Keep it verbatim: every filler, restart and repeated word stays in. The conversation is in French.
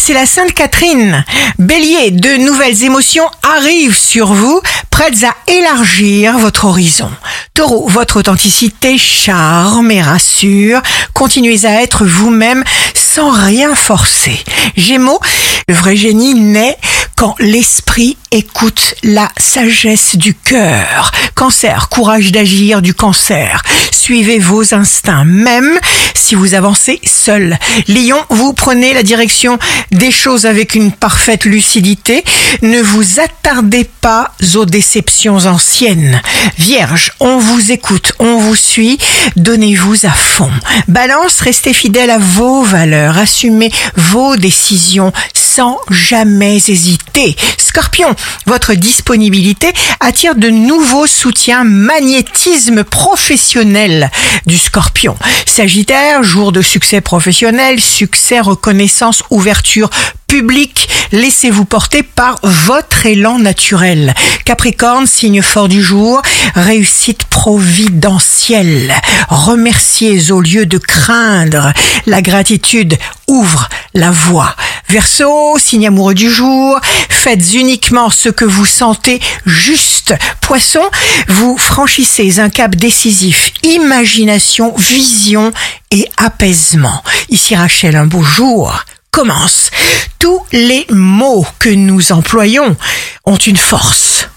c'est la Sainte Catherine. Bélier, de nouvelles émotions arrivent sur vous, prêtes à élargir votre horizon. Taureau, votre authenticité charme et rassure. Continuez à être vous-même sans rien forcer. Gémeaux, le vrai génie naît quand l'esprit écoute la sagesse du cœur. Cancer, courage d'agir du cancer. Suivez vos instincts, même si vous avancez seul. Lion, vous prenez la direction des choses avec une parfaite lucidité. Ne vous attardez pas aux déceptions anciennes. Vierge, on vous écoute, on vous suit. Donnez-vous à fond. Balance, restez fidèle à vos valeurs. Assumez vos décisions sans jamais hésiter. Scorpion, votre disponibilité attire de nouveaux soutiens. Magnétisme professionnel du Scorpion. Sagittaire, jour de succès professionnel, succès, reconnaissance, ouverture publique. Laissez-vous porter par votre élan naturel. Capricorne, signe fort du jour, réussite providentielle. Remerciez au lieu de craindre. La gratitude ouvre la voie. Verseau, signe amoureux du jour, faites uniquement ce que vous sentez juste. Poisson, vous franchissez un cap décisif. Imagination, vision et apaisement. Ici Rachel, un beau jour commence. Tous les mots que nous employons ont une force.